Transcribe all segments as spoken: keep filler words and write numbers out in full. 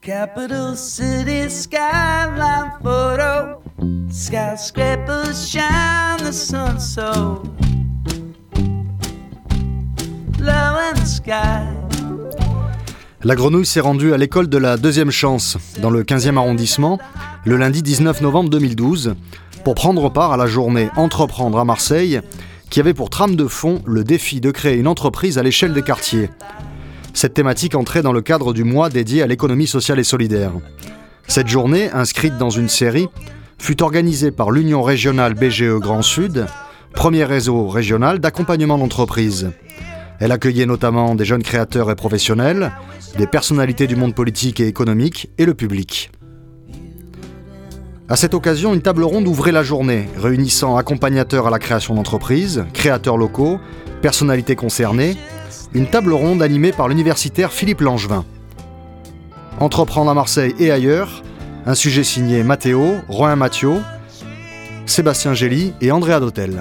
Capital city skyline photo. Skyscrapers shine the sun so low in the sky. La Grenouille s'est rendue à l'école de la Deuxième Chance, dans le quinzième arrondissement, le lundi dix-neuf novembre deux mille douze, pour prendre part à la journée Entreprendre à Marseille, qui avait pour trame de fond le défi de créer une entreprise à l'échelle des quartiers. Cette thématique entrait dans le cadre du mois dédié à l'économie sociale et solidaire. Cette journée, inscrite dans une série, fut organisée par l'Union régionale B G E Grand Sud, premier réseau régional d'accompagnement d'entreprises. Elle accueillait notamment des jeunes créateurs et professionnels, des personnalités du monde politique et économique et le public. À cette occasion, une table ronde ouvrait la journée, réunissant accompagnateurs à la création d'entreprises, créateurs locaux, personnalités concernées, une table ronde animée par l'universitaire Philippe Langevin. Entreprendre à Marseille et ailleurs, un sujet signé Mathéo, Romain Mathieu, Sébastien Gély et Andrea Dotel.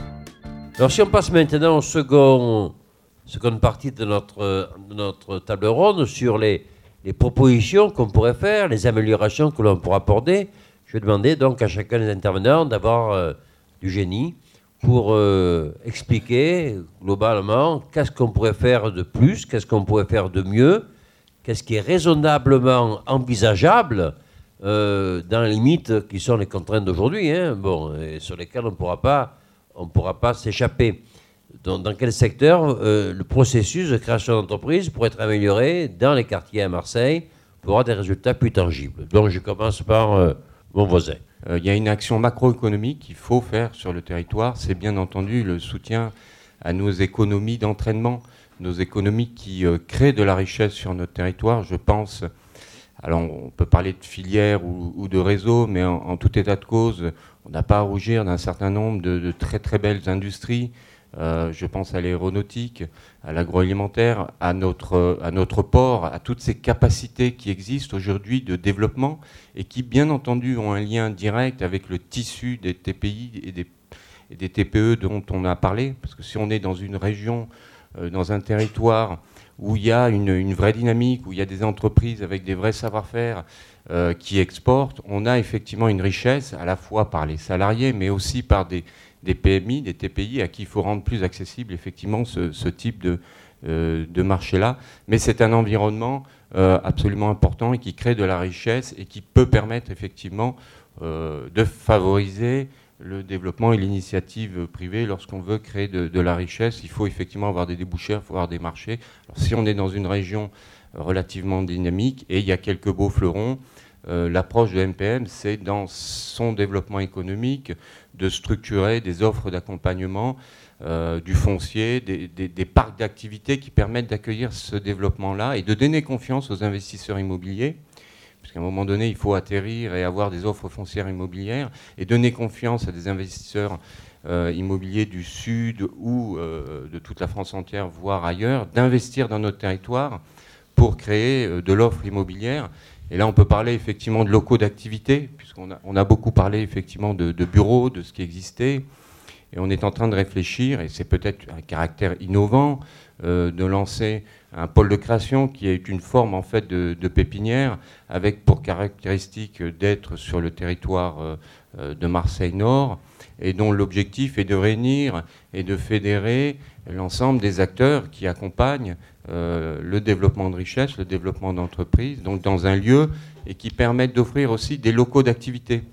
Alors si on passe maintenant au second... seconde partie de notre, de notre table ronde sur les, les propositions qu'on pourrait faire, les améliorations que l'on pourra apporter. Je vais demander donc à chacun des intervenants d'avoir euh, du génie pour euh, expliquer globalement qu'est-ce qu'on pourrait faire de plus, qu'est-ce qu'on pourrait faire de mieux, qu'est-ce qui est raisonnablement envisageable euh, dans les limites qui sont les contraintes d'aujourd'hui, hein, bon, et sur lesquelles on pourra pas, on pourra pas s'échapper. Dans, dans quel secteur euh, le processus de création d'entreprise pourrait être amélioré dans les quartiers à Marseille pour avoir des résultats plus tangibles. Donc je commence par euh, mon voisin. Euh, il y a une action macroéconomique qu'il faut faire sur le territoire, c'est bien entendu le soutien à nos économies d'entraînement, nos économies qui euh, créent de la richesse sur notre territoire. Je pense, alors on peut parler de filières ou, ou de réseaux, mais en, en tout état de cause, on n'a pas à rougir d'un certain nombre de, de très très belles industries. Euh, je pense à l'aéronautique, à l'agroalimentaire, à notre, à notre port, à toutes ces capacités qui existent aujourd'hui de développement et qui, bien entendu, ont un lien direct avec le tissu des T P I et des, et des T P E dont on a parlé. Parce que si on est dans une région, euh, dans un territoire où il y a une, une vraie dynamique, où il y a des entreprises avec des vrais savoir-faire euh, qui exportent, on a effectivement une richesse à la fois par les salariés, mais aussi par des des P M I, des T P I, à qui il faut rendre plus accessible effectivement ce, ce type de, euh, de marché-là. Mais c'est un environnement euh, absolument important et qui crée de la richesse et qui peut permettre effectivement euh, de favoriser le développement et l'initiative privée. Lorsqu'on veut créer de, de la richesse, il faut effectivement avoir des débouchés, il faut avoir des marchés. Alors, si on est dans une région relativement dynamique, et il y a quelques beaux fleurons, Euh, l'approche de M P M, c'est dans son développement économique de structurer des offres d'accompagnement, euh, du foncier, des, des, des parcs d'activités qui permettent d'accueillir ce développement-là et de donner confiance aux investisseurs immobiliers, puisqu'à un moment donné, il faut atterrir et avoir des offres foncières immobilières et donner confiance à des investisseurs euh, immobiliers du Sud ou euh, de toute la France entière, voire ailleurs, d'investir dans notre territoire pour créer euh, de l'offre immobilière. Et là, on peut parler effectivement de locaux d'activité, puisqu'on a, on a beaucoup parlé effectivement de, de bureaux, de ce qui existait. Et on est en train de réfléchir, et c'est peut-être un caractère innovant, euh, de lancer un pôle de création qui est une forme en fait de, de pépinière, avec pour caractéristique d'être sur le territoire euh, de Marseille-Nord, et dont l'objectif est de réunir et de fédérer l'ensemble des acteurs qui accompagnent euh, le développement de richesse, le développement d'entreprises, donc dans un lieu, et qui permettent d'offrir aussi des locaux d'activité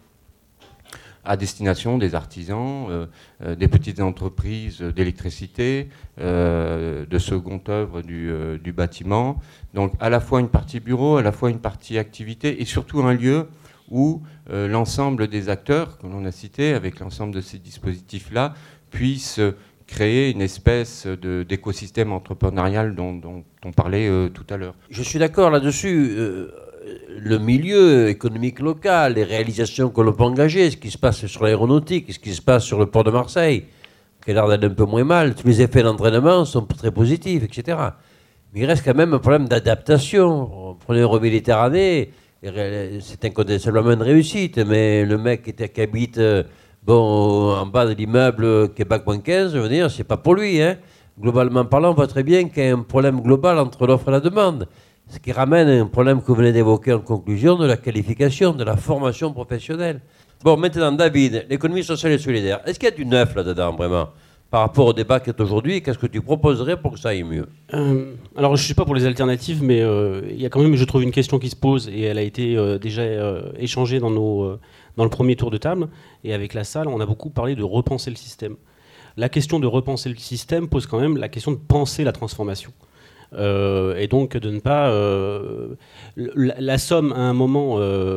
à destination des artisans, euh, euh, des petites entreprises d'électricité, euh, de seconde œuvre du, euh, du bâtiment. Donc à la fois une partie bureau, à la fois une partie activité, et surtout un lieu où euh, l'ensemble des acteurs que l'on a cités, avec l'ensemble de ces dispositifs-là, puissent créer une espèce de, d'écosystème entrepreneurial dont, dont on parlait euh, tout à l'heure. Je suis d'accord là-dessus. Euh, le milieu économique local, les réalisations que l'on peut engager, ce qui se passe sur l'aéronautique, ce qui se passe sur le port de Marseille, qui a l'air d'aller un peu moins mal, tous les effets d'entraînement sont très positifs, et cetera. Mais il reste quand même un problème d'adaptation. Prenez Euroméditerranée, c'est incontestablement une réussite, mais le mec qui, était, qui habite bon, en bas de l'immeuble Québec moins quinze, je veux dire, c'est pas pour lui. Hein. Globalement parlant, on voit très bien qu'il y a un problème global entre l'offre et la demande. Ce qui ramène à un problème que vous venez d'évoquer en conclusion de la qualification, de la formation professionnelle. Bon, maintenant, David, l'économie sociale et solidaire, est-ce qu'il y a du neuf là-dedans, vraiment, par rapport au débat qui est aujourd'hui? Qu'est-ce que tu proposerais pour que ça aille mieux? euh, Alors, je ne suis pas pour les alternatives, mais euh, il y a quand même, je trouve, une question qui se pose, et elle a été euh, déjà euh, échangée dans, nos, euh, dans le premier tour de table, et avec la salle, on a beaucoup parlé de repenser le système. La question de repenser le système pose quand même la question de penser la transformation. Euh, et donc de ne pas... Euh, la, la somme à un moment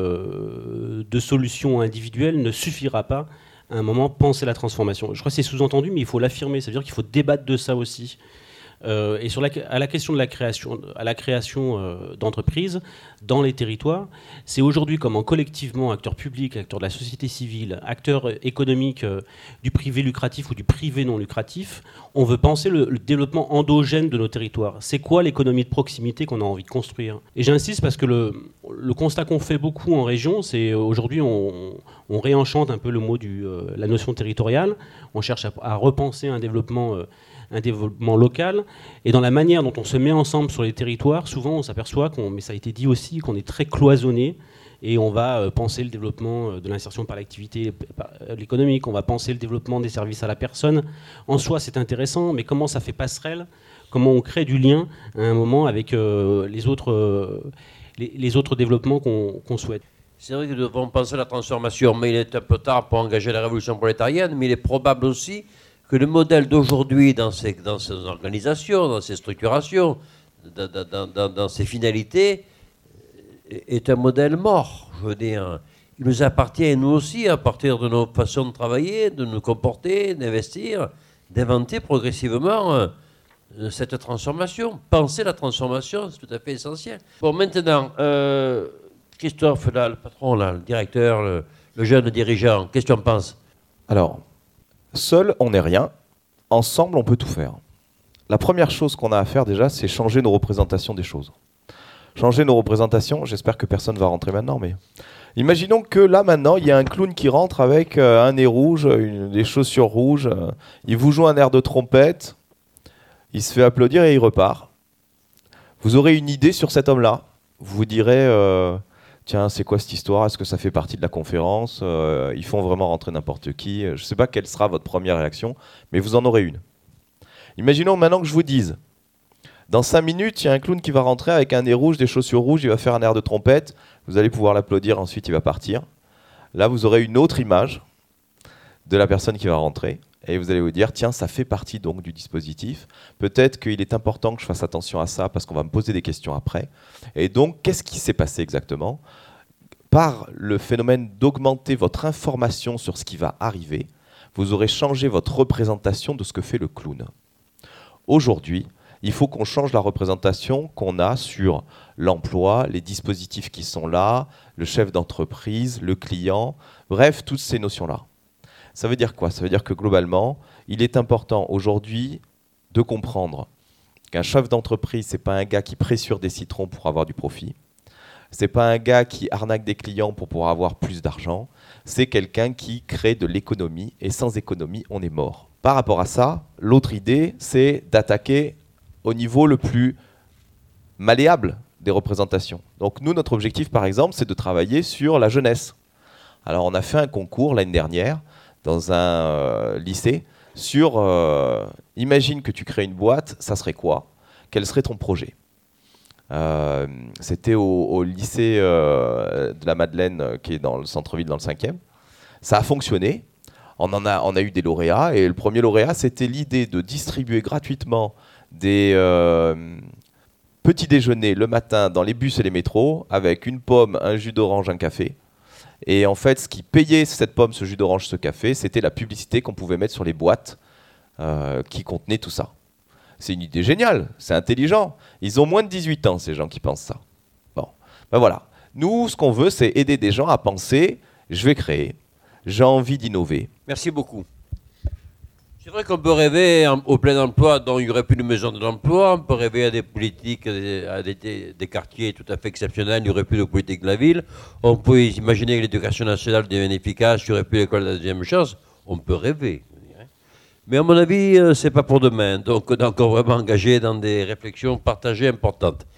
euh, de solutions individuelles ne suffira pas à un moment penser la transformation. Je crois que c'est sous-entendu, mais il faut l'affirmer. Ça veut dire qu'il faut débattre de ça aussi. Euh, et sur la, à la question de la création, à la création euh, d'entreprises dans les territoires, c'est aujourd'hui comment collectivement, acteurs publics, acteurs de la société civile, acteurs économiques euh, du privé lucratif ou du privé non lucratif, on veut penser le, le développement endogène de nos territoires. C'est quoi l'économie de proximité qu'on a envie de construire? Et j'insiste parce que le, le constat qu'on fait beaucoup en région, c'est aujourd'hui on, on réenchante un peu le mot du, euh, la notion territoriale, on cherche à, à repenser un développement euh, un développement local, et dans la manière dont on se met ensemble sur les territoires, souvent on s'aperçoit, qu'on, mais ça a été dit aussi, qu'on est très cloisonné, et on va euh, penser le développement de l'insertion par l'activité économique, on va penser le développement des services à la personne. En soi, c'est intéressant, mais comment ça fait passerelle? Comment on crée du lien à un moment avec euh, les, autres, euh, les, les autres développements qu'on, qu'on souhaite? C'est vrai que nous devons penser à la transformation, mais il est un peu tard pour engager la révolution prolétarienne, mais il est probable aussi que le modèle d'aujourd'hui, dans ses, dans ses organisations, dans ses structurations, dans, dans, dans, dans ses finalités, est un modèle mort. Je veux dire, il nous appartient, à nous aussi, à partir de nos façons de travailler, de nous comporter, d'investir, d'inventer progressivement euh, cette transformation. Penser la transformation, c'est tout à fait essentiel. Bon, maintenant, euh, Christophe, là, le patron, là, le directeur, le, le jeune dirigeant, qu'est-ce que tu en penses? Alors, seul, on n'est rien. Ensemble, on peut tout faire. La première chose qu'on a à faire déjà, c'est changer nos représentations des choses. Changer nos représentations, j'espère que personne ne va rentrer maintenant, mais imaginons que là, maintenant, il y a un clown qui rentre avec euh, un nez rouge, une, des chaussures rouges, euh, il vous joue un air de trompette, il se fait applaudir et il repart. Vous aurez une idée sur cet homme-là. Vous vous direz... Euh, Tiens, c'est quoi cette histoire? Est-ce que ça fait partie de la conférence? euh, Ils font vraiment rentrer n'importe qui. Je ne sais pas quelle sera votre première réaction, mais vous en aurez une. Imaginons maintenant que je vous dise, dans cinq minutes, il y a un clown qui va rentrer avec un nez rouge, des chaussures rouges, il va faire un air de trompette, vous allez pouvoir l'applaudir, ensuite il va partir. Là, vous aurez une autre image de la personne qui va rentrer, et vous allez vous dire, tiens, ça fait partie donc du dispositif. Peut-être qu'il est important que je fasse attention à ça, parce qu'on va me poser des questions après. Et donc, qu'est-ce qui s'est passé exactement? Par le phénomène d'augmenter votre information sur ce qui va arriver, vous aurez changé votre représentation de ce que fait le clown. Aujourd'hui, il faut qu'on change la représentation qu'on a sur l'emploi, les dispositifs qui sont là, le chef d'entreprise, le client, bref, toutes ces notions-là. Ça veut dire quoi? Ça veut dire que globalement, il est important aujourd'hui de comprendre qu'un chef d'entreprise, ce n'est pas un gars qui pressure des citrons pour avoir du profit. Ce n'est pas un gars qui arnaque des clients pour pouvoir avoir plus d'argent. C'est quelqu'un qui crée de l'économie, et sans économie, on est mort. Par rapport à ça, l'autre idée, c'est d'attaquer au niveau le plus malléable des représentations. Donc nous, notre objectif, par exemple, c'est de travailler sur la jeunesse. Alors on a fait un concours l'année dernière dans un euh, lycée sur euh, imagine que tu crées une boîte, ça serait quoi? Quel serait ton projet? euh, C'était au, au lycée euh, de la Madeleine, euh, qui est dans le centre-ville, dans le cinquième. Ça a fonctionné. On, en a, on a eu des lauréats. Et le premier lauréat, c'était l'idée de distribuer gratuitement des euh, petits déjeuners le matin dans les bus et les métros avec une pomme, un jus d'orange, un café. Et en fait, ce qui payait cette pomme, ce jus d'orange, ce café, c'était la publicité qu'on pouvait mettre sur les boîtes euh, qui contenaient tout ça. C'est une idée géniale, c'est intelligent. Ils ont moins de dix-huit ans, ces gens qui pensent ça. Bon, ben voilà. Nous, ce qu'on veut, c'est aider des gens à penser, je vais créer, j'ai envie d'innover. Merci beaucoup. C'est vrai qu'on peut rêver au plein emploi, dont il n'y aurait plus de maison de l'emploi. On peut rêver à des politiques, à des, des, des quartiers tout à fait exceptionnels, il n'y aurait plus de politique de la ville. On peut imaginer que l'éducation nationale devienne efficace, il n'y aurait plus l'école de la deuxième chance. On peut rêver. Mais à mon avis, ce n'est pas pour demain. Donc on est encore vraiment engagé dans des réflexions partagées importantes.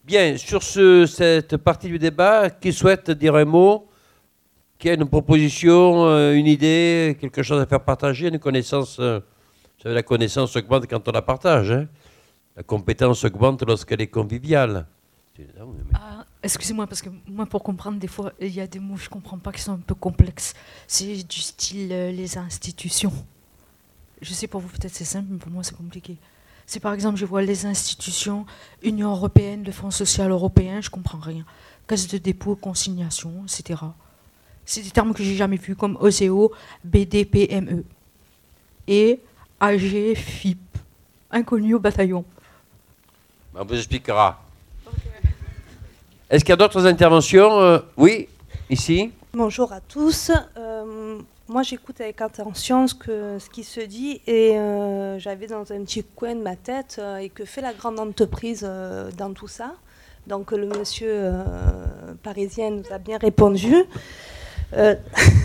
Bien, sur ce, cette partie du débat, qui souhaite dire un mot, qui a une proposition, euh, une idée, quelque chose à faire partager, une connaissance. Euh, vous savez, la connaissance augmente quand on la partage. Hein. La compétence augmente lorsqu'elle est conviviale. Ah, excusez-moi, parce que moi, pour comprendre, des fois, il y a des mots que je ne comprends pas qui sont un peu complexes. C'est du style euh, les institutions. Je sais, pour vous, peut-être c'est simple, mais pour moi, c'est compliqué. C'est par exemple, je vois les institutions, Union européenne, le Fonds social européen, je ne comprends rien. Caisse de dépôt, consignation, et cetera. C'est des termes que j'ai jamais vus, comme O C O, B D P M E. Et A G F I P, inconnu au bataillon. On vous expliquera. Est-ce qu'il y a d'autres interventions? euh, Oui, ici. Bonjour à tous. Euh, moi, j'écoute avec attention ce, que, ce qui se dit et euh, j'avais dans un petit coin de ma tête euh, et que fait la grande entreprise euh, dans tout ça. Donc, le monsieur euh, parisien nous a bien répondu. Euh,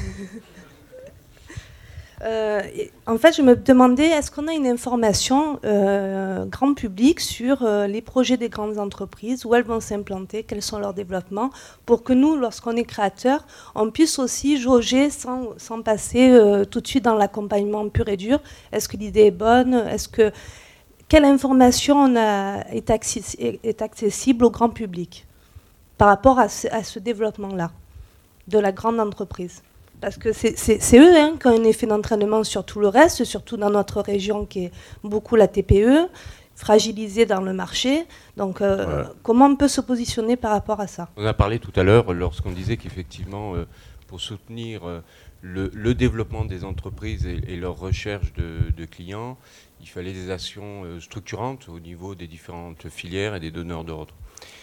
Euh, en fait, je me demandais, est-ce qu'on a une information euh, grand public sur euh, les projets des grandes entreprises, où elles vont s'implanter, quels sont leurs développements, pour que nous, lorsqu'on est créateur, on puisse aussi jauger sans, sans passer euh, tout de suite dans l'accompagnement pur et dur. Est-ce que l'idée est bonne? Est-ce que, quelle information on a, est, accessi- est accessible au grand public par rapport à ce, à ce développement-là de la grande entreprise? Parce que c'est, c'est, c'est eux hein, qui ont un effet d'entraînement sur tout le reste, surtout dans notre région qui est beaucoup la T P E, fragilisée dans le marché. Donc euh, voilà. Comment on peut se positionner par rapport à ça? On a parlé tout à l'heure lorsqu'on disait qu'effectivement, euh, pour soutenir euh, le, le développement des entreprises et, et leur recherche de, de clients, il fallait des actions euh, structurantes au niveau des différentes filières et des donneurs d'ordre.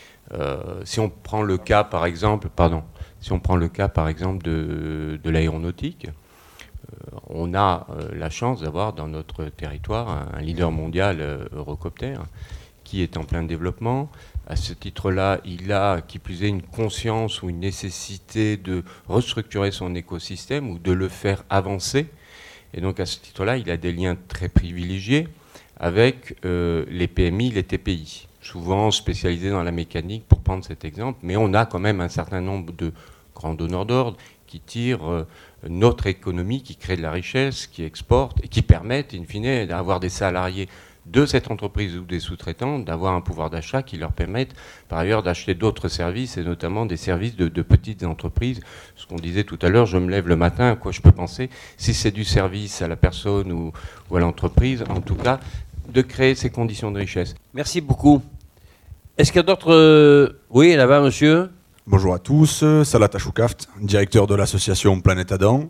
Euh, si on prend le cas, par exemple, pardon, si on prend le cas, par exemple, de, de l'aéronautique, euh, on a euh, la chance d'avoir dans notre territoire un, un leader mondial euh, Eurocopter qui est en plein développement. À ce titre-là, il a, qui plus est, une conscience ou une nécessité de restructurer son écosystème ou de le faire avancer. Et donc, à ce titre-là, il a des liens très privilégiés avec euh, les P M I, les T P I. Souvent spécialisés dans la mécanique, pour prendre cet exemple, mais on a quand même un certain nombre de grands donneurs d'ordre qui tirent euh, notre économie, qui créent de la richesse, qui exportent et qui permettent, in fine, d'avoir des salariés de cette entreprise ou des sous-traitants, d'avoir un pouvoir d'achat qui leur permettent, par ailleurs, d'acheter d'autres services, et notamment des services de, de petites entreprises. Ce qu'on disait tout à l'heure, je me lève le matin, à quoi je peux penser? Si c'est du service à la personne ou, ou à l'entreprise, en tout cas, de créer ces conditions de richesse. Merci beaucoup. Est-ce qu'il y a d'autres... Euh... Oui, là-bas, monsieur. Bonjour à tous, Salah Tachoukaft, directeur de l'association Planète Adam.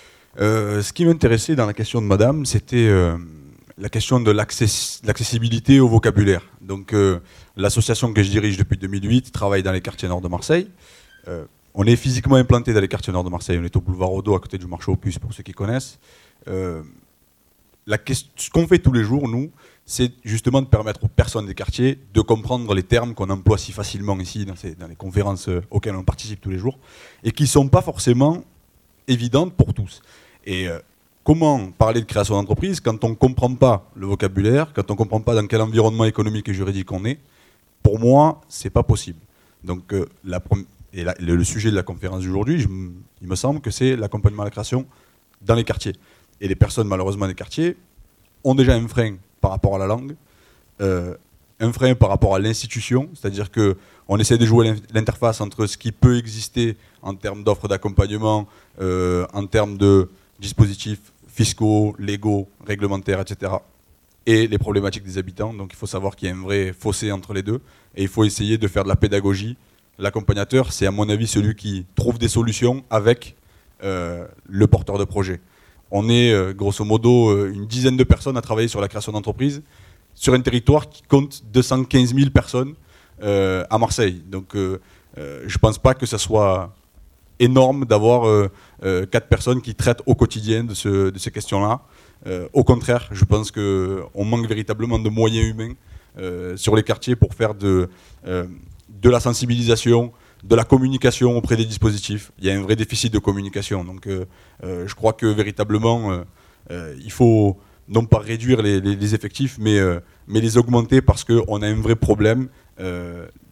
Euh, ce qui m'intéressait dans la question de madame, c'était euh, la question de l'access- l'accessibilité au vocabulaire. Donc, euh, l'association que je dirige depuis deux mille huit travaille dans les quartiers nord de Marseille. Euh, on est physiquement implanté dans les quartiers nord de Marseille. On est au boulevard Odo, à côté du marché aux puces, pour ceux qui connaissent. Euh, la question, ce qu'on fait tous les jours, nous, c'est justement de permettre aux personnes des quartiers de comprendre les termes qu'on emploie si facilement ici, dans, ces, dans les conférences auxquelles on participe tous les jours, et qui ne sont pas forcément évidentes pour tous. Et euh, comment parler de création d'entreprise quand on ne comprend pas le vocabulaire, quand on ne comprend pas dans quel environnement économique et juridique on est? Pour moi, ce n'est pas possible. Donc, euh, la, et la, le, le sujet de la conférence d'aujourd'hui, je, il me semble que c'est l'accompagnement à la création dans les quartiers. Et les personnes, malheureusement, des quartiers ont déjà un frein par rapport à la langue, euh, un frein par rapport à l'institution, c'est-à-dire qu'on essaie de jouer l'interface entre ce qui peut exister en termes d'offres d'accompagnement, euh, en termes de dispositifs fiscaux, légaux, réglementaires, et cetera, et les problématiques des habitants. Donc il faut savoir qu'il y a un vrai fossé entre les deux, et il faut essayer de faire de la pédagogie. L'accompagnateur, c'est à mon avis celui qui trouve des solutions avec euh, le porteur de projet. On est, euh, grosso modo, euh, une dizaine de personnes à travailler sur la création d'entreprises sur un territoire qui compte deux cent quinze mille personnes euh, à Marseille. Donc, euh, euh, je ne pense pas que ce soit énorme d'avoir euh, euh, quatre personnes qui traitent au quotidien de, ce, de ces questions-là. Euh, au contraire, je pense qu'on manque véritablement de moyens humains euh, sur les quartiers pour faire de, euh, de la sensibilisation, de la communication auprès des dispositifs. Il y a un vrai déficit de communication. Donc euh, euh, je crois que véritablement, euh, euh, il faut non pas réduire les, les, les effectifs, mais, euh, mais les augmenter parce qu'on a un vrai problème. Euh,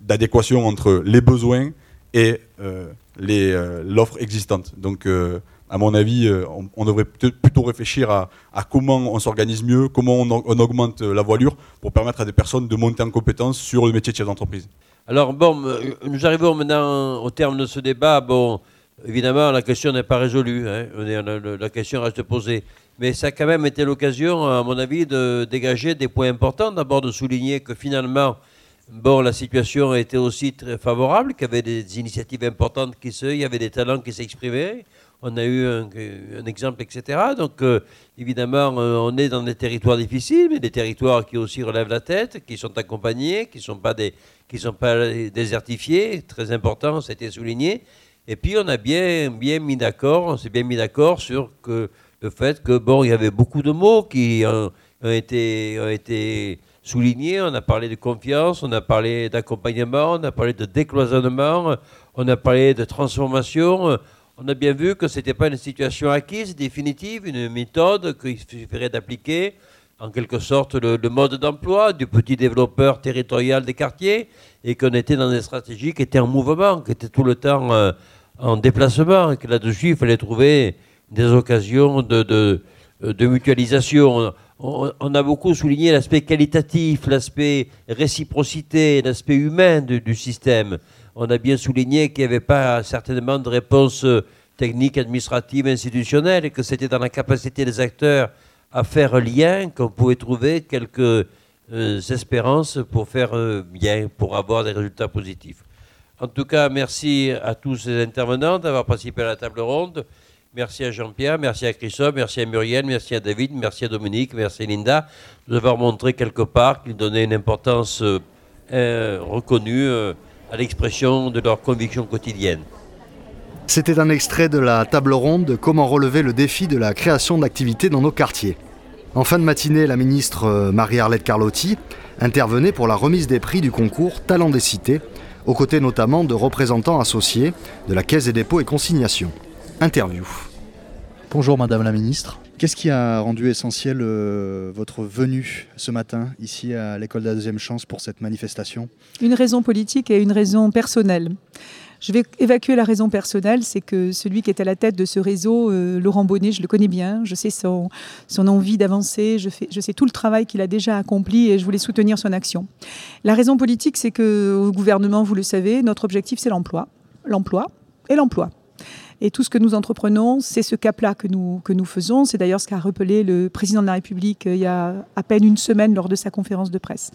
d'adéquation entre les besoins et euh, les, euh, l'offre existante. Donc, euh, à mon avis, euh, on, on devrait plutôt réfléchir à, à comment on s'organise mieux, comment on, on augmente la voilure pour permettre à des personnes de monter en compétence sur le métier de chef d'entreprise. Alors, bon, nous arrivons maintenant au terme de ce débat. Bon, évidemment, la question n'est pas résolue. Hein. La question reste posée. Mais ça a quand même été l'occasion, à mon avis, de dégager des points importants. D'abord, de souligner que finalement, bon, la situation a été aussi très favorable, qu'il y avait des initiatives importantes qui se... Il y avait des talents qui s'exprimaient. On a eu un, un exemple, et cetera. Donc, euh, évidemment, euh, on est dans des territoires difficiles, mais des territoires qui aussi relèvent la tête, qui sont accompagnés, qui ne sont pas des, qui sont pas désertifiés. Très important, ça a été souligné. Et puis, on a bien, bien mis d'accord, on s'est bien mis d'accord sur que, le fait que, bon, il y avait beaucoup de mots qui ont, ont, été, ont été soulignés. On a parlé de confiance, on a parlé d'accompagnement, on a parlé de décloisonnement, on a parlé de transformation. On a bien vu que ce n'était pas une situation acquise, définitive, une méthode qu'il suffirait d'appliquer, en quelque sorte, le, le mode d'emploi du petit développeur territorial des quartiers, et qu'on était dans des stratégies qui étaient en mouvement, qui étaient tout le temps euh, en déplacement, et que là-dessus, il fallait trouver des occasions de, de, de mutualisation. On, on a beaucoup souligné l'aspect qualitatif, l'aspect réciprocité, l'aspect humain du, du système. On a bien souligné qu'il n'y avait pas certainement de réponse technique, administrative, institutionnelle, et que c'était dans la capacité des acteurs à faire lien qu'on pouvait trouver quelques euh, espérances pour faire euh, bien, pour avoir des résultats positifs. En tout cas, merci à tous ces intervenants d'avoir participé à la table ronde. Merci à Jean-Pierre, merci à Christophe, merci à Muriel, merci à David, merci à Dominique, merci à Linda de nous avoir montré quelque part qu'ils donnaient une importance euh, euh, reconnue euh, à l'expression de leurs convictions quotidiennes. C'était un extrait de la table ronde de comment relever le défi de la création d'activités dans nos quartiers. En fin de matinée, la ministre Marie-Arlette Carlotti intervenait pour la remise des prix du concours Talents des cités, aux côtés notamment de représentants associés de la Caisse des dépôts et consignations. Interview. Bonjour Madame la Ministre. Qu'est-ce qui a rendu essentiel euh, votre venue ce matin ici à l'école de la deuxième chance pour cette manifestation ? Une raison politique et une raison personnelle. Je vais évacuer la raison personnelle, c'est que celui qui est à la tête de ce réseau, euh, Laurent Bonnet, je le connais bien, je sais son, son envie d'avancer, je, fais, je sais tout le travail qu'il a déjà accompli et je voulais soutenir son action. La raison politique, c'est qu'au gouvernement, vous le savez, notre objectif, c'est l'emploi. L'emploi et l'emploi. Et tout ce que nous entreprenons, c'est ce cap-là que nous, que nous faisons. C'est d'ailleurs ce qu'a rappelé le président de la République il y a à peine une semaine lors de sa conférence de presse.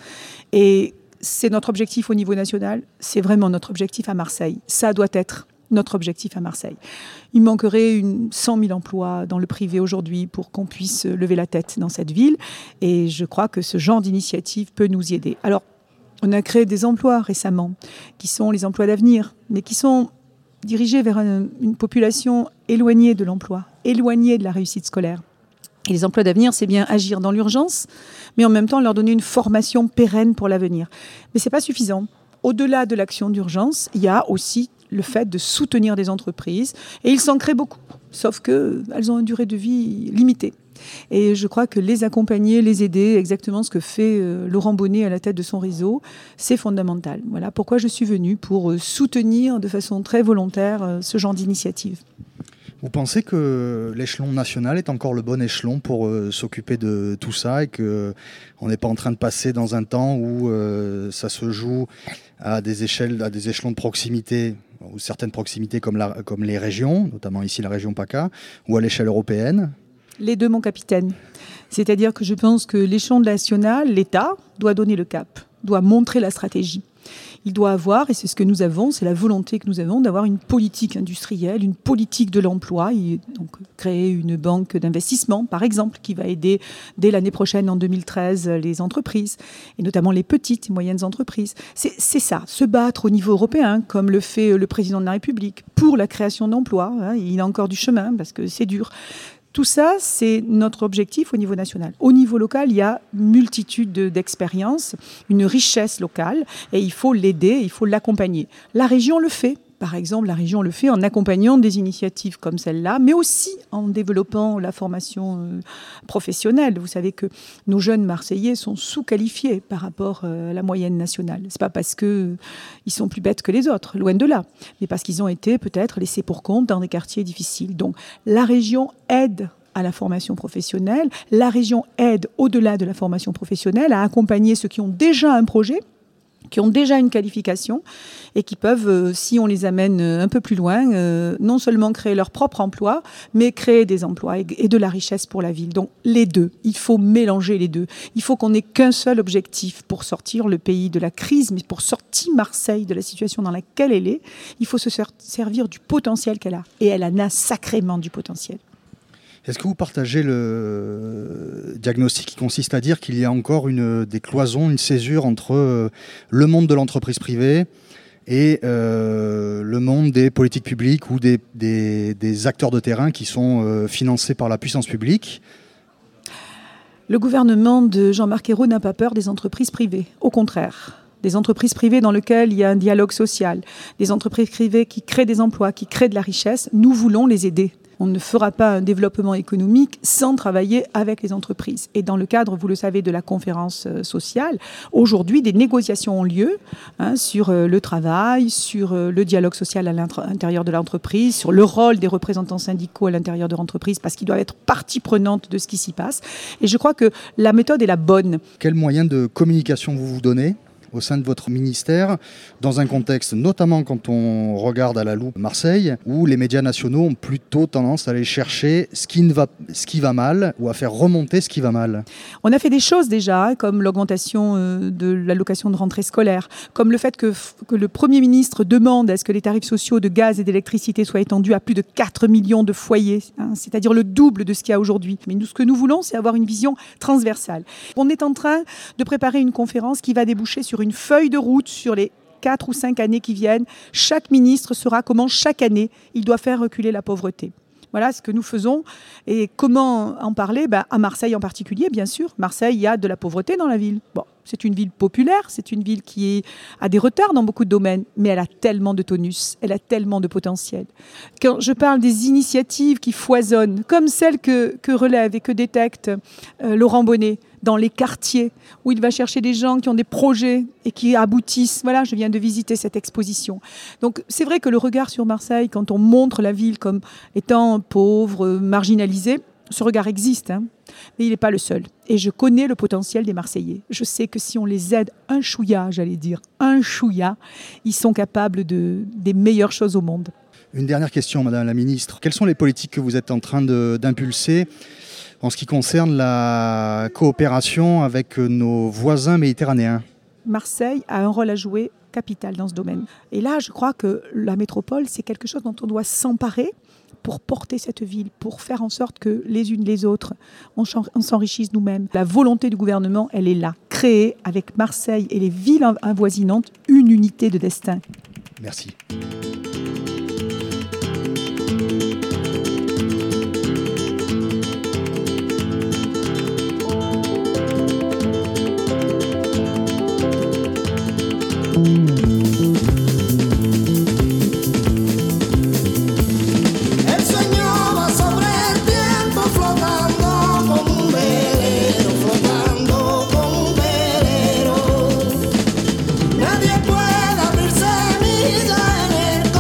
Et c'est notre objectif au niveau national, c'est vraiment notre objectif à Marseille. Ça doit être notre objectif à Marseille. Il manquerait une cent mille emplois dans le privé aujourd'hui pour qu'on puisse lever la tête dans cette ville. Et je crois que ce genre d'initiative peut nous y aider. Alors, on a créé des emplois récemment, qui sont les emplois d'avenir, mais qui sont dirigés vers une, une population éloignée de l'emploi, éloignée de la réussite scolaire. Et les emplois d'avenir, c'est bien agir dans l'urgence, mais en même temps leur donner une formation pérenne pour l'avenir. Mais ce n'est pas suffisant. Au-delà de l'action d'urgence, il y a aussi le fait de soutenir des entreprises. Et il s'en crée beaucoup, sauf qu'elles ont une durée de vie limitée. Et je crois que les accompagner, les aider, exactement ce que fait euh, Laurent Bonnet à la tête de son réseau, c'est fondamental. Voilà pourquoi je suis venue, pour euh, soutenir de façon très volontaire euh, ce genre d'initiative. Vous pensez que l'échelon national est encore le bon échelon pour euh, s'occuper de tout ça et qu'on n'est pas en train de passer dans un temps où euh, ça se joue à des échelles, à des échelons de proximité, ou certaines proximités comme, la, comme les régions, notamment ici la région PACA, ou à l'échelle européenne ? Les deux, mon capitaine. C'est-à-dire que je pense que l'échelon national, l'État, doit donner le cap, doit montrer la stratégie. Il doit avoir, et c'est ce que nous avons, c'est la volonté que nous avons, d'avoir une politique industrielle, une politique de l'emploi, et donc créer une banque d'investissement, par exemple, qui va aider dès l'année prochaine, en deux mille treize, les entreprises, et notamment les petites et moyennes entreprises. C'est, c'est ça, se battre au niveau européen, comme le fait le président de la République, pour la création d'emplois. Hein, il a encore du chemin, parce que c'est dur. Tout ça, c'est notre objectif au niveau national. Au niveau local, il y a une multitude d'expériences, une richesse locale, et il faut l'aider, il faut l'accompagner. La région le fait, Par exemple, la région le fait en accompagnant des initiatives comme celle-là, mais aussi en développant la formation euh, professionnelle. Vous savez que nos jeunes Marseillais sont sous-qualifiés par rapport euh, à la moyenne nationale. C'est pas parce qu'ils euh, sont plus bêtes que les autres, loin de là, mais parce qu'ils ont été peut-être laissés pour compte dans des quartiers difficiles. Donc la région aide à la formation professionnelle. La région aide, au-delà de la formation professionnelle, à accompagner ceux qui ont déjà un projet, qui ont déjà une qualification et qui peuvent, euh, si on les amène euh, un peu plus loin, euh, non seulement créer leur propre emploi, mais créer des emplois et, et de la richesse pour la ville. Donc les deux, il faut mélanger les deux. Il faut qu'on n'ait qu'un seul objectif pour sortir le pays de la crise, mais pour sortir Marseille de la situation dans laquelle elle est, il faut se servir du potentiel qu'elle a. Et elle en a sacrément du potentiel. Est-ce que vous partagez le diagnostic qui consiste à dire qu'il y a encore une, des cloisons, une césure entre le monde de l'entreprise privée et euh, le monde des politiques publiques ou des, des, des acteurs de terrain qui sont euh, financés par la puissance publique ? Le gouvernement de Jean-Marc Ayrault n'a pas peur des entreprises privées, au contraire. Des entreprises privées dans lesquelles il y a un dialogue social, des entreprises privées qui créent des emplois, qui créent de la richesse, nous voulons les aider. On ne fera pas un développement économique sans travailler avec les entreprises. Et dans le cadre, vous le savez, de la conférence sociale, aujourd'hui, des négociations ont lieu hein, sur le travail, sur le dialogue social à l'intérieur de l'entreprise, sur le rôle des représentants syndicaux à l'intérieur de l'entreprise, parce qu'ils doivent être partie prenante de ce qui s'y passe. Et je crois que la méthode est la bonne. Quels moyens de communication vous vous donnez au sein de votre ministère, dans un contexte, notamment quand on regarde à la loupe Marseille, où les médias nationaux ont plutôt tendance à aller chercher ce qui, ne va, ce qui va mal ou à faire remonter ce qui va mal. On a fait des choses déjà, comme l'augmentation de l'allocation de rentrée scolaire, comme le fait que, que le Premier ministre demande à ce que les tarifs sociaux de gaz et d'électricité soient étendus à plus de quatre millions de foyers, hein, c'est-à-dire le double de ce qu'il y a aujourd'hui. Mais nous, ce que nous voulons, c'est avoir une vision transversale. On est en train de préparer une conférence qui va déboucher sur une feuille de route sur les quatre ou cinq années qui viennent. Chaque ministre saura comment chaque année il doit faire reculer la pauvreté. Voilà ce que nous faisons. Et comment en parler ? Ben, à Marseille en particulier, bien sûr. Marseille, il y a de la pauvreté dans la ville. Bon, c'est une ville populaire, c'est une ville qui a des retards dans beaucoup de domaines, mais elle a tellement de tonus, elle a tellement de potentiel. Quand je parle des initiatives qui foisonnent, comme celle que, que relève et que détecte euh, Laurent Bonnet, dans les quartiers, où il va chercher des gens qui ont des projets et qui aboutissent. Voilà, je viens de visiter cette exposition. Donc, c'est vrai que le regard sur Marseille, quand on montre la ville comme étant pauvre, marginalisée, ce regard existe, hein, mais il n'est pas le seul. Et je connais le potentiel des Marseillais. Je sais que si on les aide un chouïa, j'allais dire, un chouïa, ils sont capables de, des meilleures choses au monde. Une dernière question, Madame la Ministre. Quelles sont les politiques que vous êtes en train de, d'impulser en ce qui concerne la coopération avec nos voisins méditerranéens ? Marseille a un rôle à jouer capital dans ce domaine. Et là, je crois que la métropole, c'est quelque chose dont on doit s'emparer pour porter cette ville, pour faire en sorte que les unes les autres, on, on s'enrichisse nous-mêmes. La volonté du gouvernement, elle est là. Créer avec Marseille et les villes avoisinantes une unité de destin. Merci. Nadie puede abrir semilla en el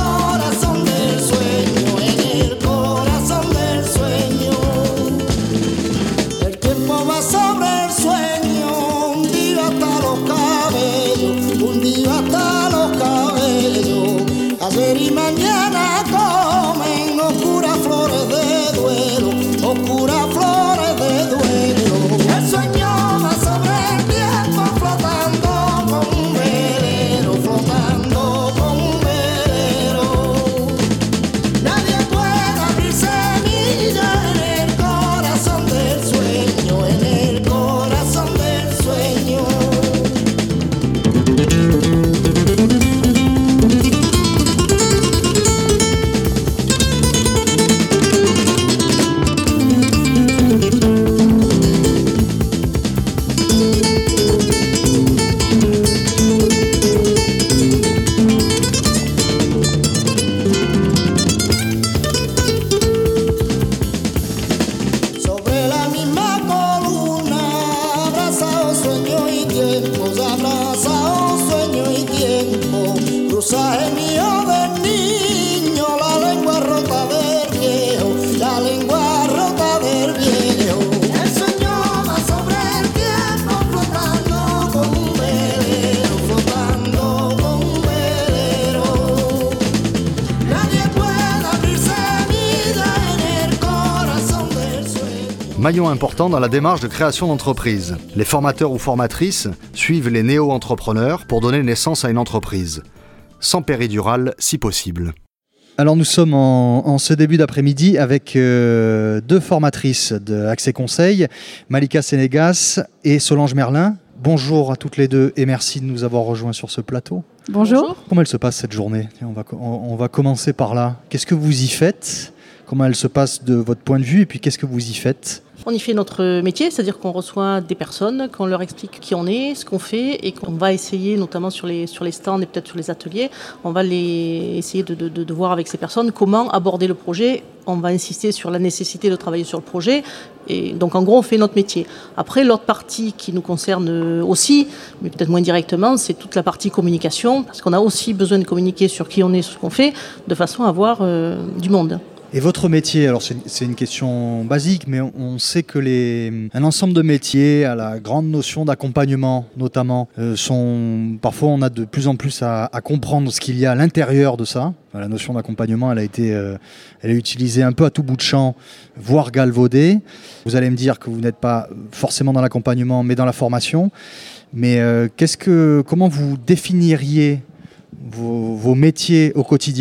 maillon important dans la démarche de création d'entreprise. Les formateurs ou formatrices suivent les néo-entrepreneurs pour donner naissance à une entreprise, sans péridurale si possible. Alors nous sommes en, en ce début d'après-midi avec euh, deux formatrices de Accès Conseil, Malika Sénégas et Solange Merlin. Bonjour à toutes les deux et merci de nous avoir rejoints sur ce plateau. Bonjour. Comment elle se passe cette journée ? on va, on, on va commencer par là. Qu'est-ce que vous y faites ? Comment elle se passe de votre point de vue et puis qu'est-ce que vous y faites ? On y fait notre métier, c'est-à-dire qu'on reçoit des personnes, qu'on leur explique qui on est, ce qu'on fait et qu'on va essayer, notamment sur les, sur les stands et peut-être sur les ateliers, on va les, essayer de, de, de voir avec ces personnes comment aborder le projet. On va insister sur la nécessité de travailler sur le projet. Et donc en gros, on fait notre métier. Après, l'autre partie qui nous concerne aussi, mais peut-être moins directement, c'est toute la partie communication, parce qu'on a aussi besoin de communiquer sur qui on est, sur ce qu'on fait, de façon à avoir euh, du monde. Et votre métier, alors c'est, c'est une question basique, mais on, on sait que les, un ensemble de métiers à la grande notion d'accompagnement, notamment, euh, sont parfois on a de plus en plus à, à comprendre ce qu'il y a à l'intérieur de ça. Enfin, la notion d'accompagnement, elle a été, euh, elle est utilisée un peu à tout bout de champ, voire galvaudée. Vous allez me dire que vous n'êtes pas forcément dans l'accompagnement, mais dans la formation. Mais euh, qu'est-ce que, comment vous définiriez vos, vos métiers au quotidien ?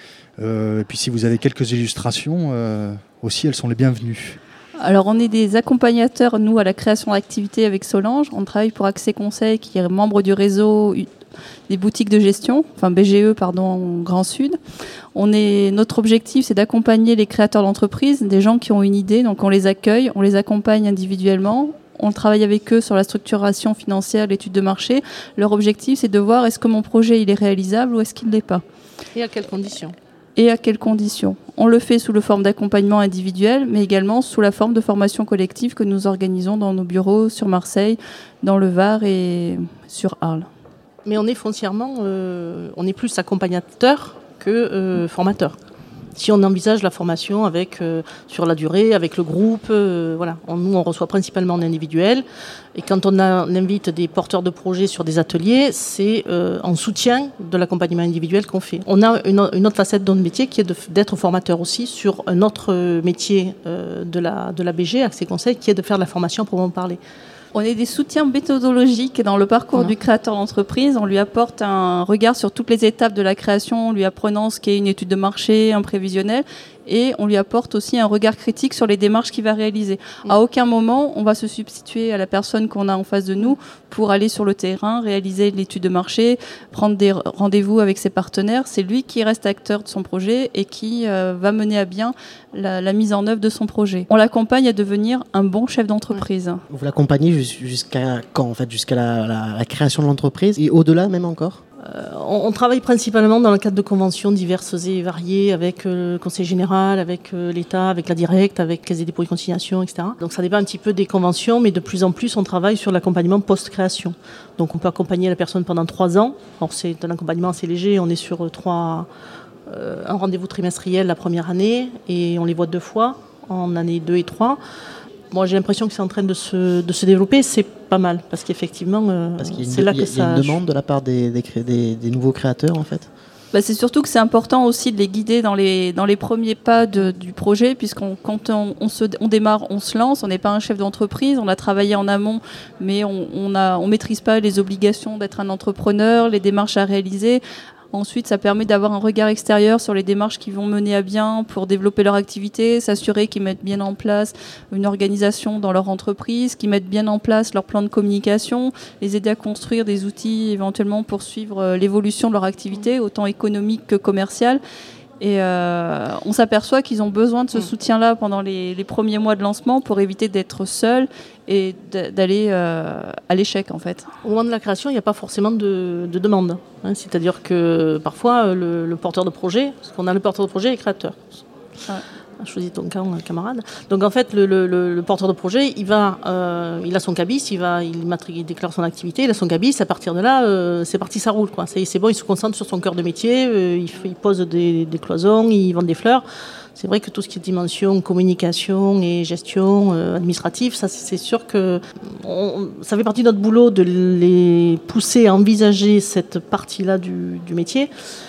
Euh, et puis si vous avez quelques illustrations, euh, aussi elles sont les bienvenues. Alors on est des accompagnateurs, nous, à la création d'activités avec Solange. On travaille pour Accès Conseil, qui est membre du réseau des boutiques de gestion, enfin B G E, pardon, Grand Sud. On est, notre objectif, c'est d'accompagner les créateurs d'entreprises, des gens qui ont une idée. Donc on les accueille, on les accompagne individuellement. On travaille avec eux sur la structuration financière, l'étude de marché. Leur objectif, c'est de voir est-ce que mon projet il est réalisable ou est-ce qu'il ne l'est pas. Et à quelles conditions ? Et à quelles conditions. On le fait sous la forme d'accompagnement individuel, mais également sous la forme de formation collective que nous organisons dans nos bureaux sur Marseille, dans le Var et sur Arles. Mais on est foncièrement, euh, on est plus accompagnateur que euh, formateur. Si on envisage la formation avec, euh, sur la durée, avec le groupe, euh, voilà. On, nous, on reçoit principalement en individuel. Et quand on, a, on invite des porteurs de projets sur des ateliers, c'est euh, en soutien de l'accompagnement individuel qu'on fait. On a une, une autre facette de notre métier qui est de, d'être formateur aussi sur un autre métier euh, de, la, de la B G, Accès Conseil, qui est de faire de la formation pour en parler. On est des soutiens méthodologiques dans le parcours mmh. du créateur d'entreprise. On lui apporte un regard sur toutes les étapes de la création, en lui apprenant ce qu'est une étude de marché, un prévisionnel, et on lui apporte aussi un regard critique sur les démarches qu'il va réaliser. Mmh. À aucun moment, on va se substituer à la personne qu'on a en face de nous pour aller sur le terrain, réaliser l'étude de marché, prendre des rendez-vous avec ses partenaires. C'est lui qui reste acteur de son projet et qui euh, va mener à bien la, la mise en œuvre de son projet. On l'accompagne à devenir un bon chef d'entreprise. Mmh. Vous l'accompagnez jusqu'à quand, en fait, jusqu'à la, la, la création de l'entreprise et au-delà même encore ? Euh, on, on travaille principalement dans le cadre de conventions diverses et variées avec euh, le Conseil général, avec euh, l'État, avec la Directe, avec Caisse des dépôts et consignations, et cetera. Donc ça dépend un petit peu des conventions, mais de plus en plus on travaille sur l'accompagnement post-création. Donc on peut accompagner la personne pendant trois ans. Alors c'est un accompagnement assez léger, on est sur trois, euh, un rendez-vous trimestriel la première année et on les voit deux fois, en année deux et trois. Moi, j'ai l'impression que c'est en train de se, de se développer, c'est pas mal, parce qu'effectivement, euh, parce qu'il y a une, c'est là que ça... Il y a une demande de la part des, des, des, des nouveaux créateurs, en fait. Bah, c'est surtout que c'est important aussi de les guider dans les, dans les premiers pas de, du projet, puisqu'on quand on, on, se, on démarre, on se lance, on n'est pas un chef d'entreprise, on a travaillé en amont, mais on on, a, on maîtrise pas les obligations d'être un entrepreneur, les démarches à réaliser. Ensuite, ça permet d'avoir un regard extérieur sur les démarches qu'ils vont mener à bien pour développer leur activité, s'assurer qu'ils mettent bien en place une organisation dans leur entreprise, qu'ils mettent bien en place leur plan de communication, les aider à construire des outils éventuellement pour suivre l'évolution de leur activité, autant économique que commerciale. Et euh, on s'aperçoit qu'ils ont besoin de ce soutien-là pendant les, les premiers mois de lancement pour éviter d'être seuls et d'aller euh, à l'échec, en fait. Au moment de la création, il n'y a pas forcément de, de demande. Hein, c'est-à-dire que parfois, le, le porteur de projet, parce qu'on a le porteur de projet et le créateur. Ouais. Choisis ton camp, camarade. Donc en fait, le, le, le porteur de projet, il va, euh, il a son cabis, il va, il, il déclare son activité, il a son cabis. À partir de là, euh, c'est parti, ça roule, quoi. C'est, c'est bon, il se concentre sur son cœur de métier, euh, il, fait, il pose des, des cloisons, il vend des fleurs. C'est vrai que tout ce qui est dimension communication et gestion euh, administrative, ça c'est sûr que on, ça fait partie de notre boulot de les pousser à envisager cette partie-là du, du métier,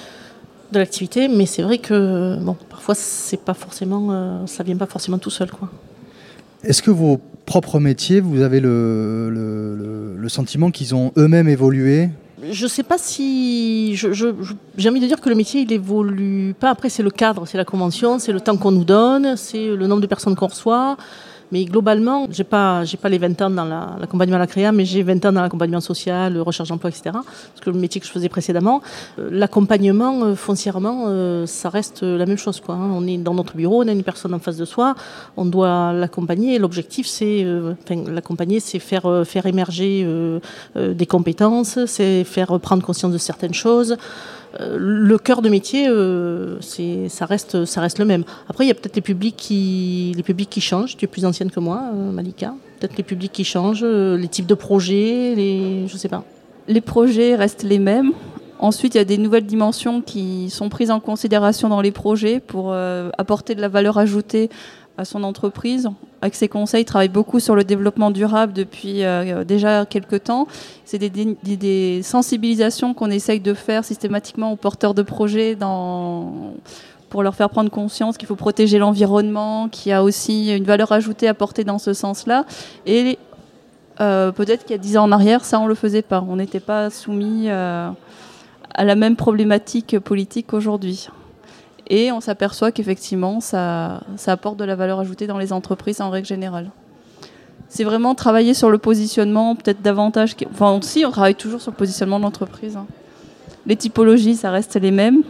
de l'activité, mais c'est vrai que bon, parfois c'est pas forcément, euh, ça vient pas forcément tout seul, quoi. Est-ce que vos propres métiers, vous avez le, le, le, le sentiment qu'ils ont eux-mêmes évolué ? Je ne sais pas si... Je, je, je, j'ai envie de dire que le métier, il évolue pas. Après, c'est le cadre, c'est la convention, c'est le temps qu'on nous donne, c'est le nombre de personnes qu'on reçoit. Mais globalement, je n'ai pas, j'ai pas les vingt ans dans la, l'accompagnement à la créa, mais j'ai vingt ans dans l'accompagnement social, recherche d'emploi, et cetera. Parce que le métier que je faisais précédemment, euh, l'accompagnement, euh, foncièrement, euh, ça reste la même chose, quoi, hein. On est dans notre bureau, on a une personne en face de soi, on doit l'accompagner. Et l'objectif, c'est, euh, enfin, l'accompagner, c'est faire, euh, faire émerger euh, euh, des compétences, c'est faire prendre conscience de certaines choses. Le cœur de métier, euh, c'est, ça, reste, ça reste le même. Après, il y a peut-être les publics qui, les publics qui changent. Tu es plus ancienne que moi, euh, Malika. Peut-être les publics qui changent, euh, les types de projets, les, je sais pas. Les projets restent les mêmes. Ensuite, il y a des nouvelles dimensions qui sont prises en considération dans les projets pour euh, apporter de la valeur ajoutée à son entreprise. Avec ses conseils, il travaille beaucoup sur le développement durable depuis euh, déjà quelques temps. C'est des, des, des sensibilisations qu'on essaye de faire systématiquement aux porteurs de projets dans, pour leur faire prendre conscience qu'il faut protéger l'environnement, qu'il y a aussi une valeur ajoutée à porter dans ce sens-là. Et euh, peut-être qu'il y a dix ans en arrière, ça, on ne le faisait pas. On n'était pas soumis euh, à la même problématique politique qu'aujourd'hui. Et on s'aperçoit qu'effectivement, ça, ça apporte de la valeur ajoutée dans les entreprises en règle générale. C'est vraiment travailler sur le positionnement, peut-être davantage... Enfin, aussi, on travaille toujours sur le positionnement de l'entreprise, hein. Les typologies, ça reste les mêmes.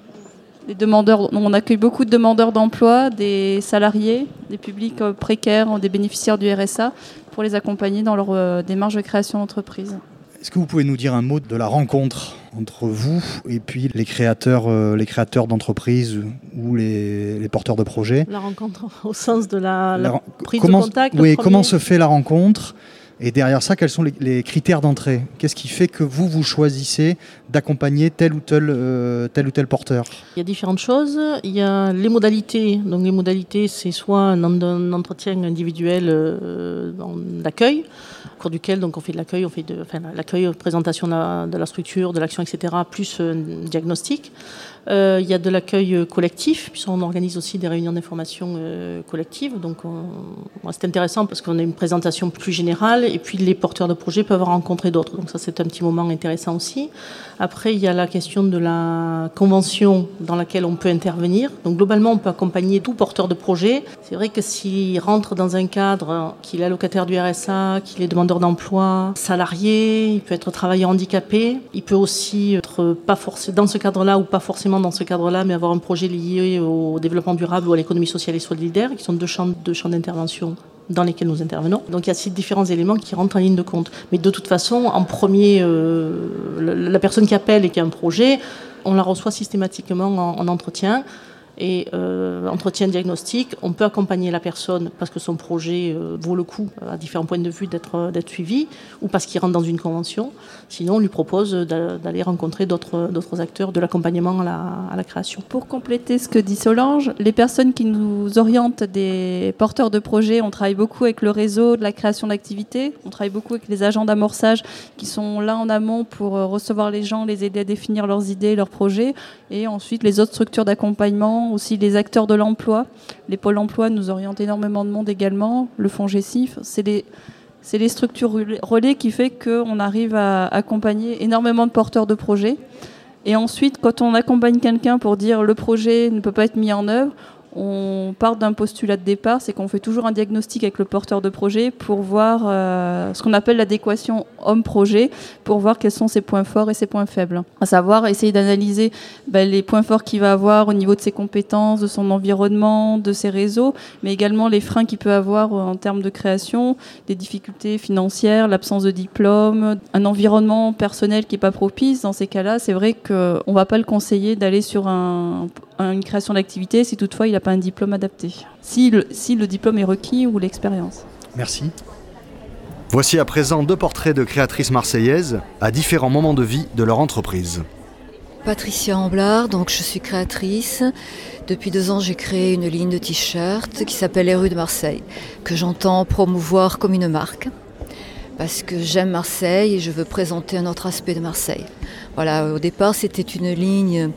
Les demandeurs, on accueille beaucoup de demandeurs d'emploi, des salariés, des publics précaires, des bénéficiaires du R S A, pour les accompagner dans leur euh, démarche de création d'entreprise. Est-ce que vous pouvez nous dire un mot de la rencontre entre vous et puis les créateurs, euh, les créateurs d'entreprises ou les, les porteurs de projets ? La rencontre au sens de la, la, la prise comment, de contact. Oui, comment se fait la rencontre ? Et derrière ça, quels sont les, les critères d'entrée ? Qu'est-ce qui fait que vous, vous choisissez d'accompagner tel ou tel, euh, tel ou tel porteur ? Il y a différentes choses. Il y a les modalités. Donc les modalités, c'est soit un, un entretien individuel euh, d'accueil, au cours duquel donc, on fait de l'accueil, on fait de, enfin, l'accueil, présentation de la, de la structure, de l'action, et cetera, plus euh, diagnostic. Euh, il y a de l'accueil collectif, puisqu'on organise aussi des réunions d'information euh, collectives. Donc on, bon, c'est intéressant parce qu'on a une présentation plus générale et puis les porteurs de projets peuvent rencontrer d'autres. Donc ça, c'est un petit moment intéressant aussi. Après, il y a la question de la convention dans laquelle on peut intervenir. Donc globalement, on peut accompagner tout porteur de projet. C'est vrai que s'il rentre dans un cadre, qu'il est allocataire du R S A, qu'il est demandeur d'emploi, salarié, il peut être travailleur handicapé, il peut aussi être pas forcément dans ce cadre-là ou pas forcément dans ce cadre-là, mais avoir un projet lié au développement durable ou à l'économie sociale et solidaire, qui sont deux champs, deux champs d'intervention dans lesquels nous intervenons. Donc il y a ces différents éléments qui rentrent en ligne de compte. Mais de toute façon, en premier, euh, la, la personne qui appelle et qui a un projet, on la reçoit systématiquement en, en entretien. Et euh, entretien diagnostic, on peut accompagner la personne parce que son projet euh, vaut le coup, à différents points de vue, d'être, d'être suivi, ou parce qu'il rentre dans une convention. Sinon, on lui propose d'aller rencontrer d'autres, d'autres acteurs de l'accompagnement à la, à la création. Pour compléter ce que dit Solange, les personnes qui nous orientent des porteurs de projets, on travaille beaucoup avec le réseau de la création d'activités, on travaille beaucoup avec les agents d'amorçage qui sont là en amont pour recevoir les gens, les aider à définir leurs idées, leurs projets, et ensuite les autres structures d'accompagnement, aussi les acteurs de l'emploi. Les pôles emploi nous orientent énormément de monde également. Le fonds Gessif, c'est les, c'est les structures relais qui fait qu'on arrive à accompagner énormément de porteurs de projets. Et ensuite, quand on accompagne quelqu'un pour dire le projet ne peut pas être mis en œuvre, on part d'un postulat de départ, c'est qu'on fait toujours un diagnostic avec le porteur de projet pour voir euh, ce qu'on appelle l'adéquation homme-projet, pour voir quels sont ses points forts et ses points faibles. À savoir, essayer d'analyser ben, les points forts qu'il va avoir au niveau de ses compétences, de son environnement, de ses réseaux, mais également les freins qu'il peut avoir en termes de création, des difficultés financières, l'absence de diplôme, un environnement personnel qui n'est pas propice. Dans ces cas-là, c'est vrai qu'on ne va pas le conseiller d'aller sur un, une création d'activité si toutefois il n'a pas un diplôme adapté, si le, si le diplôme est requis ou l'expérience. Merci. Voici à présent deux portraits de créatrices marseillaises à différents moments de vie de leur entreprise. Patricia Amblard, donc je suis créatrice. Depuis deux ans, j'ai créé une ligne de t-shirts qui s'appelle Les Rues de Marseille, que j'entends promouvoir comme une marque, parce que j'aime Marseille et je veux présenter un autre aspect de Marseille. Voilà, au départ, c'était une ligne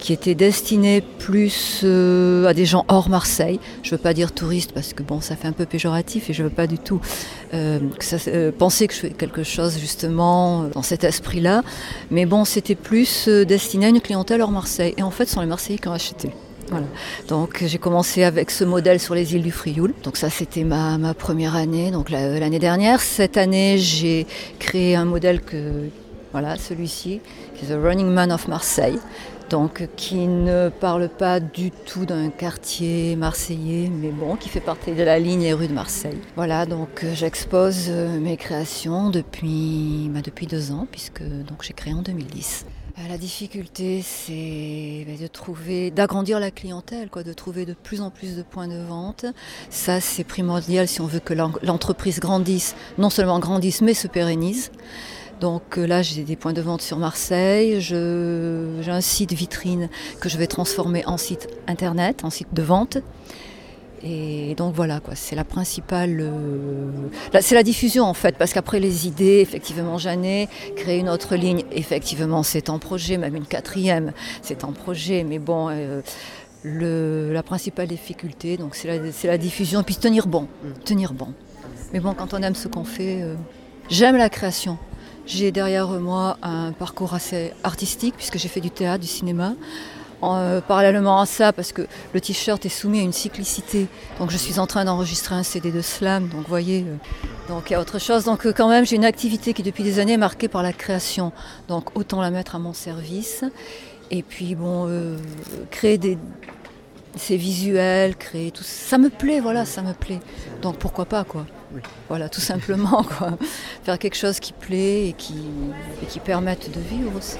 qui était destiné plus euh, à des gens hors Marseille. Je ne veux pas dire touristes parce que bon, ça fait un peu péjoratif et je ne veux pas du tout euh, que ça, euh, penser que je fais quelque chose justement dans cet esprit-là. Mais bon, c'était plus euh, destiné à une clientèle hors Marseille. Et en fait, ce sont les Marseillais qui ont acheté. Voilà. Donc j'ai commencé avec ce modèle sur les îles du Frioul. Donc ça c'était ma, ma première année, donc la, l'année dernière. Cette année j'ai créé un modèle que, voilà, celui-ci, qui est The Running Man of Marseille. Donc qui ne parle pas du tout d'un quartier marseillais, mais bon, qui fait partie de la ligne Les Rues de Marseille. Voilà, donc euh, j'expose euh, mes créations depuis, bah, depuis deux ans, puisque donc, j'ai créé en deux mille dix. La difficulté, c'est de trouver, d'agrandir la clientèle, quoi, de trouver de plus en plus de points de vente. Ça, c'est primordial si on veut que l'entreprise grandisse, non seulement grandisse, mais se pérennise. Donc là, j'ai des points de vente sur Marseille, je, j'ai un site vitrine que je vais transformer en site internet, en site de vente. Et donc voilà, quoi, c'est la principale, euh, là, c'est la diffusion en fait, parce qu'après les idées, effectivement j'en ai créé une autre ligne, effectivement c'est en projet, même une quatrième, c'est en projet, mais bon, euh, le, la principale difficulté, donc c'est la, c'est la diffusion, et puis tenir bon, tenir bon. Mais bon, quand on aime ce qu'on fait, euh, j'aime la création. J'ai derrière moi un parcours assez artistique, puisque j'ai fait du théâtre, du cinéma. En, euh, parallèlement à ça, parce que le t-shirt est soumis à une cyclicité, donc je suis en train d'enregistrer un C D de slam, donc vous voyez, euh, donc il y a autre chose. Donc euh, quand même, j'ai une activité qui depuis des années est marquée par la création, donc autant la mettre à mon service. Et puis bon, euh, créer des, ces visuels, créer tout ça me plaît, voilà, ça me plaît. Donc pourquoi pas, quoi. Oui. Voilà, tout simplement, quoi. Faire quelque chose qui plaît et qui, et qui permette de vivre aussi.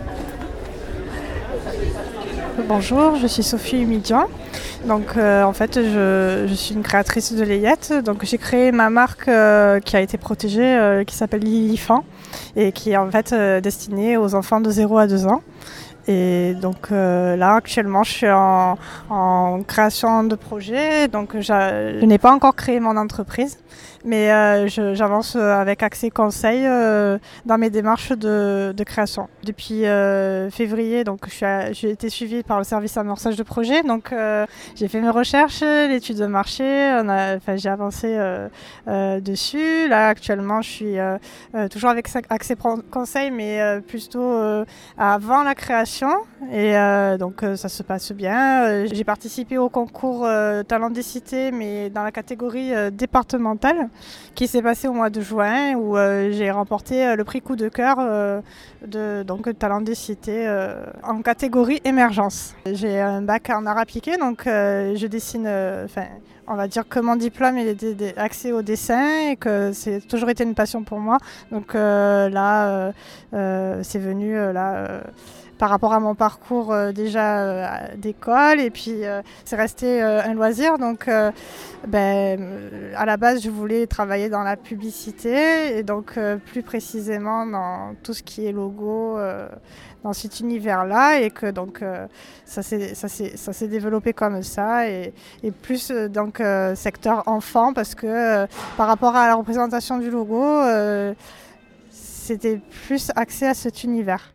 Bonjour, je suis Sophie Humidian. Donc euh, en fait je, je suis une créatrice de layettes. Donc j'ai créé ma marque euh, qui a été protégée, euh, qui s'appelle Lilifant et qui est en fait euh, destinée aux enfants de zéro à deux ans. Et donc euh, là actuellement je suis en, en création de projet, donc je n'ai pas encore créé mon entreprise, mais euh, je, j'avance avec Accès Conseil euh, dans mes démarches de, de création. Depuis euh, février, donc je suis à, j'ai été suivie par le service amorçage de projet, donc euh, j'ai fait mes recherches, l'étude de marché, on a, enfin, j'ai avancé euh, euh, dessus. Là actuellement je suis euh, euh, toujours avec Accès Conseil, mais euh, plutôt euh, avant la création. Et euh, donc euh, ça se passe bien. Euh, j'ai participé au concours euh, Talent des Cités, mais dans la catégorie euh, départementale, qui s'est passé au mois de juin, où euh, j'ai remporté euh, le prix coup de cœur euh, de donc Talent des Cités euh, en catégorie émergence. J'ai un bac en art appliqué, donc euh, je dessine. Enfin. Euh, on va dire que mon diplôme il était axé au dessin et que c'est toujours été une passion pour moi. Donc euh, là, euh, euh, c'est venu euh, là. Euh, par rapport à mon parcours euh, déjà euh, d'école, et puis euh, c'est resté euh, un loisir. Donc euh, ben, à la base je voulais travailler dans la publicité, et donc euh, plus précisément dans tout ce qui est logo, euh, dans cet univers-là, et que donc euh, ça s'est ça s'est ça s'est développé comme ça, et, et plus euh, donc euh, secteur enfant, parce que euh, par rapport à la représentation du logo, euh, c'était plus axé à cet univers.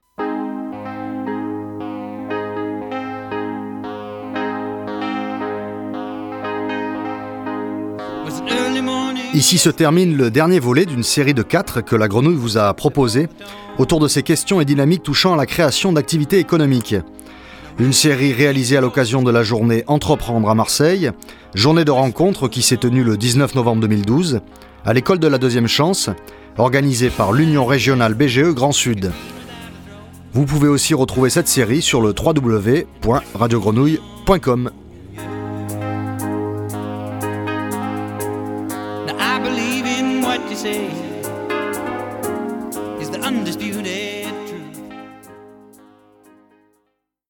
Ici se termine le dernier volet d'une série de quatre que la Grenouille vous a proposé autour de ces questions et dynamiques touchant à la création d'activités économiques. Une série réalisée à l'occasion de la journée Entreprendre à Marseille, journée de rencontre qui s'est tenue le dix-neuf novembre deux mille douze à l'école de la deuxième chance, organisée par l'Union régionale B G E Grand Sud. Vous pouvez aussi retrouver cette série sur le w w w point radio grenouille point com. I believe in what you say.